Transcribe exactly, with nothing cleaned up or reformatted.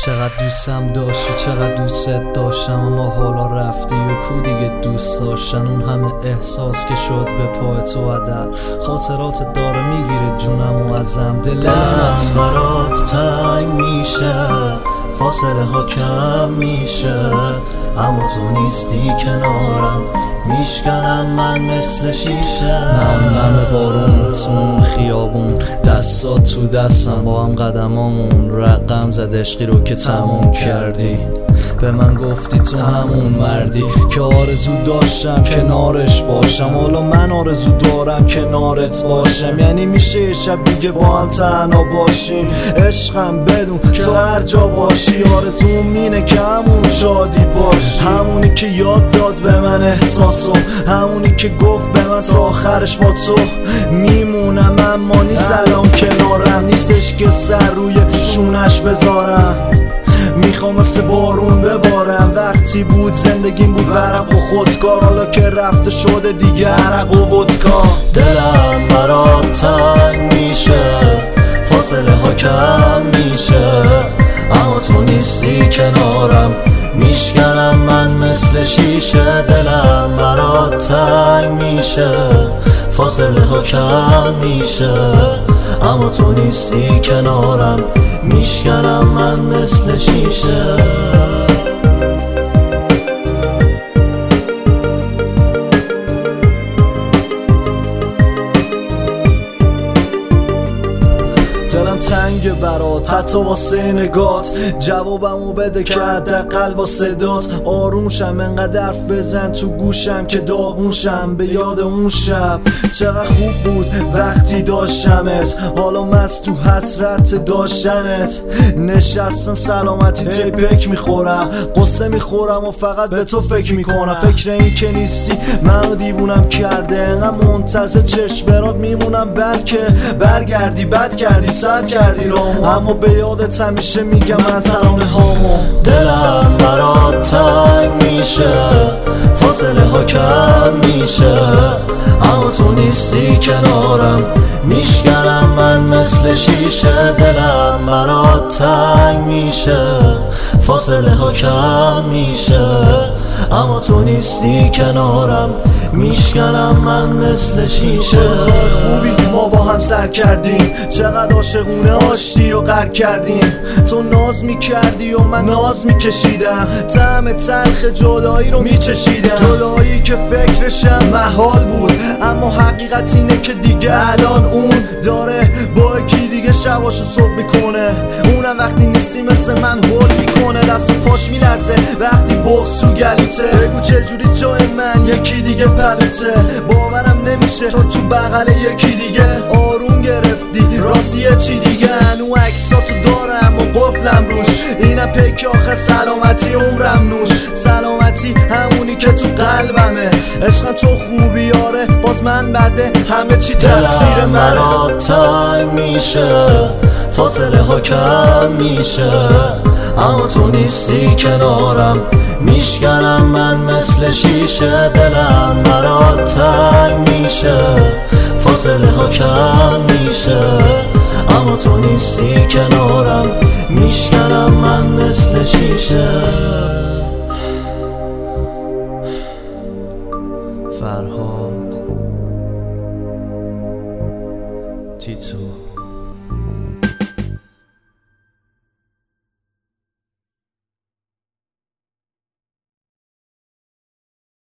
چقدر دوستم داشتی، چقدر دوستت داشتم، اما حالا رفتی و کو دیگه دوست داشتن. اون همه احساس که شد به پای تو عدل، خاطرات داره میگیره جونم و ازم. دلت برات تنگ میشه، فاصله ها کم میشه، اما تو نیستی کنارم، میشکنم من مثل شیشه. من نم بارون تو خیابون، دستات تو دستم، با هم قدمامون رقم زد عشقی رو که تموم کردی. به من گفتی تو همون مردی که آرزو داشتم کنارش باشم، حالا من آرزو دارم کنارت باشم. یعنی میشه یه شب دیگه با هم تنها باشیم، عشقم بدون تو هر جا باشی. آرزوم اینه که همون شادی باش، همونی که یاد داد به من احساسو، همونی که گفت به من تا آخرش با تو میمونم. اما نیست الان کنارم، نیستش که سر روی شونش بذارم. میخوام مثل بارون ببارم، وقتی بود زندگیم بود ورق و خودکار، حالا که رفته شده دیگه عرق و ودکا. دلم برات تنگ میشه، فاصله ها کم میشه، اما تو نیستی کنارم، میشکنم من مثل شیشه. دلم برات تنگ میشه، فاصله ها کم میشه، اما تو نیستی کنارم، میشکنم من مثل شیشه. دلم تنگ برات حتی واسه نگات، جوابمو بده که حداقل با صدات آروم شم. انقدر حرف بزن تو گوشم که داغون شم به یاد اون شب. چقدر خوب بود وقتی داشتمت، حالا مست تو حسرت داشتنت. نشستم سلامتی تیپک میخورم، قصه میخورم و فقط به تو فکر میکنم. فکر این که نیستی منو دیوونم کرده، انقدر منتظر چشم برات میمونم بلکه برگردی. بد کردی صد کردی رامو، اما به یادت همیشه میگم من ترانه هامو. دلم برات تنگ میشه، فاصله ها کم میشه، اما تو نیستی کنارم، میشکنم من مثل شیشه. دلم برات تنگ میشه، فاصله ها کم میشه، اما تو نیستی کنارم، میشکنم من مثل شیشه. خوبی ما با هم سر کردیم، چقدر عاشقونه آشتی و غر کردیم. تو ناز میکردی و من ناز میکشیدم، طعم تلخ جدایی رو میچشیدم. جدایی که فکرشم محال بود، اما حقیقت اینه که دیگه الان اون داره با کی دیگه شباشو صبح میکنه. اونم وقتی نیستی مثل من هول میکنه، دست و پاش میلرزه وقتی بغض تو گلوته. بگو چجوری جای من یکی دیگه پلوته، باورم نمیشه تو تو بغل یکی دیگه. آروم گرفتی راستیه چی دیگه، هنو عکساتو دارم و قفلم روش، اینم پیک آخر سلامتی عمرم نوش. سلامتی همونی که تو قلبمه، عشقم تو خوبی یاره باز من بده، همه چی تقصیر منه. برات تنگ میشه، فاصله ها کم میشه، اما تو نیستی کنارم، میشکنم من مثل شیشه. دلم برات تنگ میشه، فاصله ها کم میشه، اما تو نیستی کنارم، میشکنم من مثل شیشه. فرهاد تیتو